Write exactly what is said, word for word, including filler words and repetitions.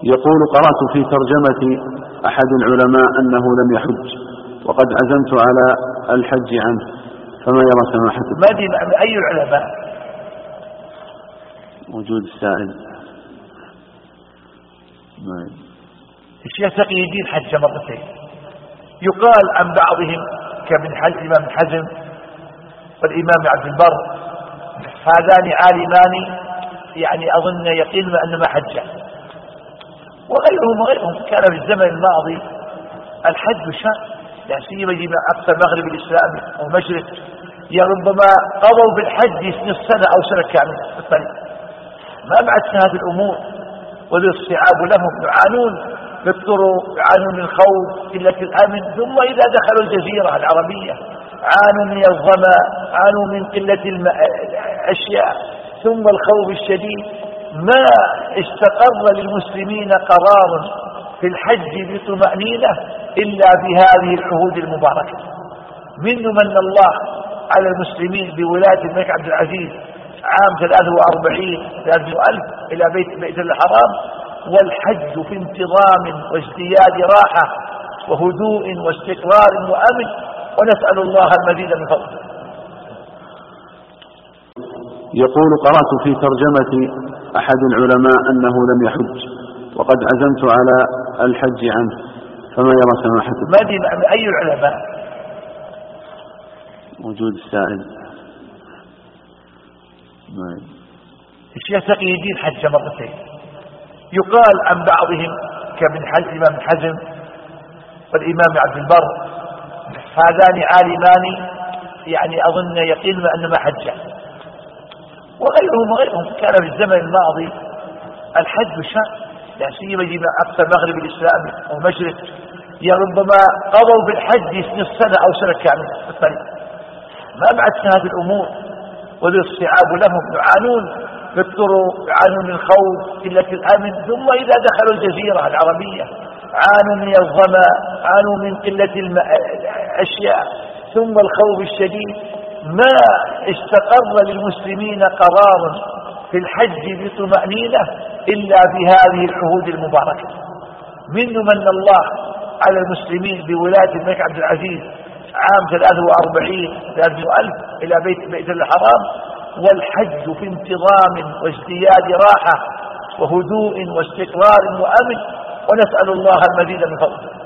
يقول: قرأت في ترجمة أحد العلماء أنه لم يحج وقد عزمت على الحج عنه، فما يرى سماحته؟ ما أدري أي العلماء موجود السائل. الشيخ تقي الدين حج مرتين. يقال عن بعضهم كابن الإمام حزم والإمام عبد البر هذان عالمان يعني أظن يقين أنما حجا، وغيرهم وغيرهم كان في الزمن الماضي الحج شاق، يعني سيما يجي أقصى المغرب الإسلامي أو المشرق ربما قضوا بالحج نصف سنة أو سنة كاملة في الطريق. ما بعد هذه الأمور والاصطعاب لهم، يعانون بالطرق، يعانون من الخوف، قلة الأمن، ثم إذا دخلوا الجزيرة العربية عانوا من الظما، عانوا من قلة الأشياء، ثم الخوف الشديد. ما استقر للمسلمين قرار في الحج بطمأنينة إلا بهذه العهود المباركة. منه من الله على المسلمين بولاية الملك عبد العزيز عام ثلاثة وأربعين ثلاثمائة ألف إلى بيت بيت الحرام، والحج في انتظام وازدياد راحة وهدوء واستقرار وأمن، ونسأل الله المزيد من فضله. يقول: قرأت في ترجمة أحد العلماء أنه لم يحج وقد عزمت على الحج عنه، فما يرى سماحته؟ ما أدري أي العلماء موجود السائل. الشيخ تقي الدين حج مرتين. يقال عن بعضهم كابن الإمام حزم والإمام عبد البر هذان عالمان يعني أظن يقين أنما حجا، وغيرهم وغيرهم كان في الزمن الماضي الحج شاق، يعني سيما يجي أقصى المغرب الإسلامي أو المشرق ربما قضوا بالحج نصف سنة أو سنة كاملة في الطريق. ما بعد هذه الأمور والاصطعاب لهم، يعانون بالطرق، يعانون من الخوف، قلة الأمن، ثم إذا دخلوا الجزيرة العربية عانوا من الظما، عانوا من قلة الأشياء، ثم الخوف الشديد. ما استقر للمسلمين قرار في الحج بطمأنينة إلا بهذه العهود المباركة. منه من الله على المسلمين بولاية الملك عبد العزيز عام ثلاثة وأربعين ثلاثمائة ألف إلى بيت بيت الحرام، والحج في انتظام وازدياد راحة وهدوء واستقرار وأمن، ونسأل الله المزيد من فضله.